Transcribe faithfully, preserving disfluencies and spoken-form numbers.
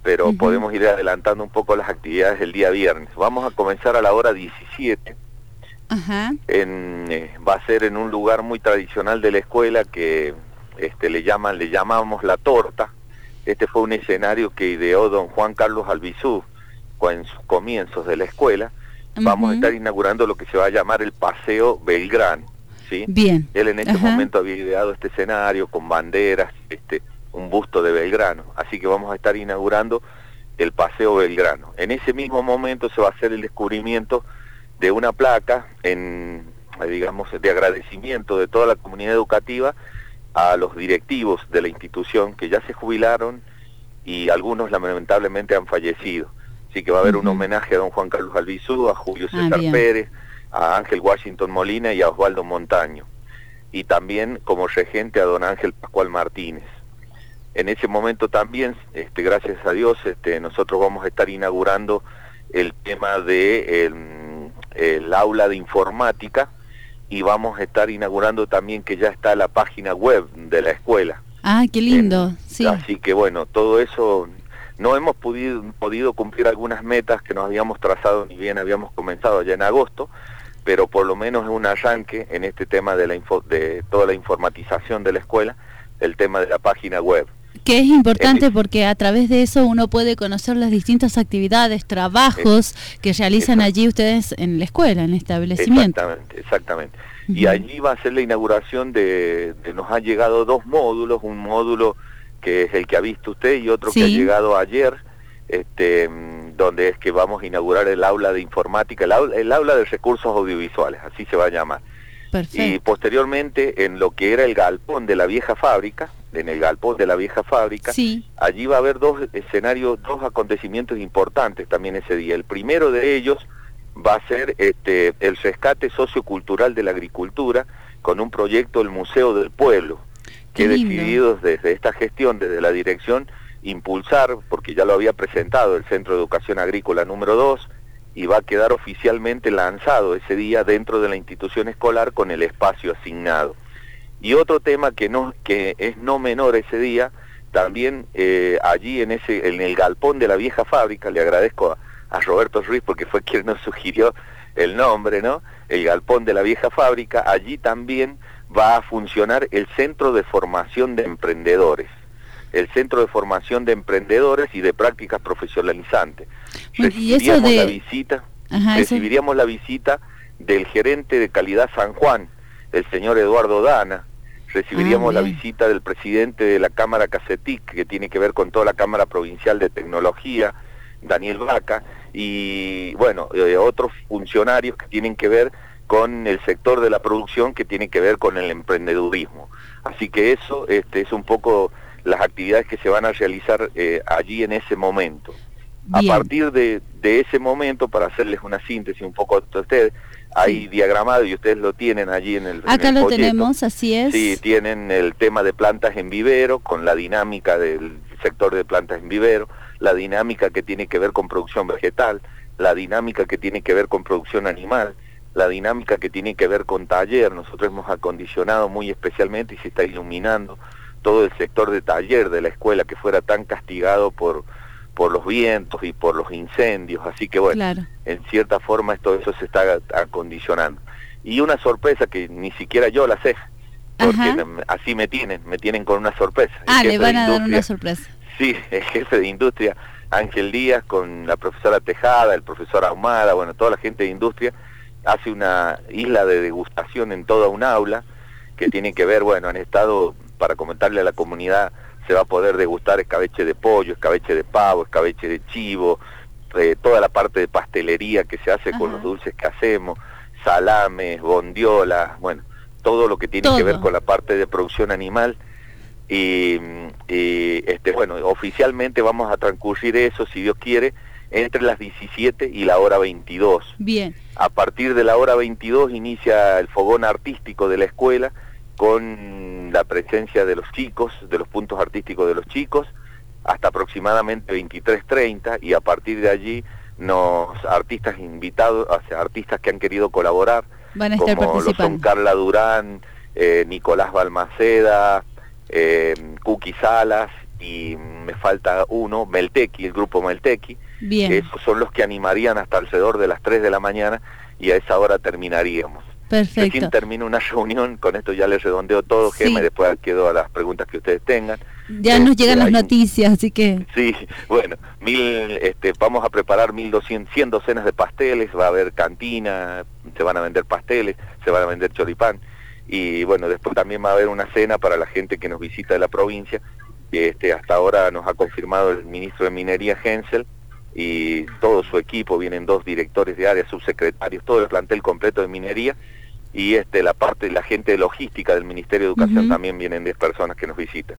pero Uh-huh. podemos ir adelantando un poco las actividades del día viernes. Vamos a comenzar a la hora diecisiete. Ajá. En, eh, va a ser en un lugar muy tradicional de la escuela que este, le llaman, le llamamos La Torta. Este fue un escenario que ideó don Juan Carlos Albizú en sus comienzos de la escuela. Uh-huh. Vamos a estar inaugurando lo que se va a llamar el Paseo Belgrano, ¿sí? Bien. Él en ese Ajá. momento había ideado este escenario con banderas, este, un busto de Belgrano. Así que vamos a estar inaugurando el Paseo Belgrano. En ese mismo momento se va a hacer el descubrimiento de una placa en, digamos, de agradecimiento de toda la comunidad educativa a los directivos de la institución que ya se jubilaron y algunos lamentablemente han fallecido. Así que va a haber uh-huh. un homenaje a don Juan Carlos Albizú, a Julio César ah, Pérez, a Ángel Washington Molina y a Osvaldo Montaño. Y también como regente a don Ángel Pascual Martínez. En ese momento también, este, gracias a Dios, este, nosotros vamos a estar inaugurando el tema de el, el aula de informática y vamos a estar inaugurando también que ya está la página web de la escuela. Ah, qué lindo, en, sí. Así que bueno, todo eso, no hemos podido, podido cumplir algunas metas que nos habíamos trazado, ni bien habíamos comenzado ya en agosto, pero por lo menos es un arranque en este tema de, la info, de toda la informatización de la escuela, el tema de la página web. Que es importante porque a través de eso uno puede conocer las distintas actividades, trabajos es, que realizan exacto. allí ustedes en la escuela, en el establecimiento. Exactamente, exactamente. Uh-huh. Y allí va a ser la inauguración de, de, nos han llegado dos módulos, un módulo que es el que ha visto usted y otro sí. que ha llegado ayer, este, donde es que vamos a inaugurar el aula de informática, el aula, el aula de recursos audiovisuales, así se va a llamar. Perfecto. Y posteriormente en lo que era el galpón de la vieja fábrica, en el galpón de la vieja fábrica, sí. allí va a haber dos escenarios, dos acontecimientos importantes también ese día. El primero de ellos va a ser este, el rescate sociocultural de la agricultura con un proyecto del Museo del Pueblo, que he decidido desde esta gestión, desde la dirección, impulsar, porque ya lo había presentado el Centro de Educación Agrícola número dos, y va a quedar oficialmente lanzado ese día dentro de la institución escolar con el espacio asignado. Y otro tema que no que es no menor ese día, también eh, allí en ese en el galpón de la vieja fábrica, le agradezco a, a Roberto Ruiz porque fue quien nos sugirió el nombre, ¿no? El galpón de la vieja fábrica, allí también va a funcionar el Centro de Formación de Emprendedores. El Centro de Formación de Emprendedores y de Prácticas Profesionalizantes. Recibiríamos de... la visita, Ajá, recibiríamos eso... la visita del gerente de calidad San Juan, el señor Eduardo Dana. Recibiríamos ah, la visita del presidente de la Cámara Cacetic, que tiene que ver con toda la Cámara Provincial de Tecnología, Daniel Vaca, y bueno, eh, otros funcionarios que tienen que ver con el sector de la producción, que tiene que ver con el emprendedurismo. Así que eso este, es un poco las actividades que se van a realizar eh, allí en ese momento. Bien. A partir de, de ese momento, para hacerles una síntesis un poco a ustedes, hay sí. diagramado y ustedes lo tienen allí en el Acá en el lo folleto. Tenemos, así es. Sí, tienen el tema de plantas en vivero, con la dinámica del sector de plantas en vivero, la dinámica que tiene que ver con producción vegetal, la dinámica que tiene que ver con producción animal, la dinámica que tiene que ver con taller. Nosotros hemos acondicionado muy especialmente y se está iluminando todo el sector de taller de la escuela que fuera tan castigado por por los vientos y por los incendios, así que bueno, claro. en cierta forma todo eso se está acondicionando. Y una sorpresa que ni siquiera yo la sé, porque Ajá. así me tienen, me tienen con una sorpresa. Ah, le van a dar una sorpresa. Sí, el jefe de industria, Ángel Díaz, con la profesora Tejada, el profesor Ahumada, bueno, toda la gente de industria, hace una isla de degustación en toda un aula, que tiene que ver, bueno, han estado, para comentarle a la comunidad, se va a poder degustar escabeche de pollo, escabeche de pavo, escabeche de chivo, eh, toda la parte de pastelería que se hace Ajá. con los dulces que hacemos, salames, bondiolas, bueno, todo lo que tiene todo. que ver con la parte de producción animal. Y, y este bueno, oficialmente vamos a transcurrir eso, si Dios quiere, entre las diecisiete y la hora veintidós. Bien. A partir de la hora veintidós inicia el fogón artístico de la escuela, con la presencia de los chicos, de los puntos artísticos de los chicos, hasta aproximadamente veintitrés treinta, y a partir de allí los artistas invitados, o sea, artistas que han querido colaborar, van a estar como lo son Carla Durán, eh, Nicolás Balmaceda, eh, Cuqui Salas y me falta uno, Meltequi, el grupo Meltequi. Bien. Esos son los que animarían hasta alrededor de las tres de la mañana y a esa hora terminaríamos. Perfecto. Recién termino una reunión, con esto ya les redondeo todo, Sí. Gema, y después quedo a las preguntas que ustedes tengan. Ya nos Este, llegan las hay- noticias, así que... Sí, bueno, mil, este, vamos a preparar mil doscientas, cien docenas de pasteles, va a haber cantina, se van a vender pasteles, se van a vender choripán, y bueno, después también va a haber una cena para la gente que nos visita de la provincia. Este, hasta ahora nos ha confirmado el ministro de Minería, Hensel, y todo su equipo, vienen dos directores de área, subsecretarios, todo el plantel completo de minería, y este la parte, la gente de logística del Ministerio de Educación Ujú. también vienen diez personas que nos visitan.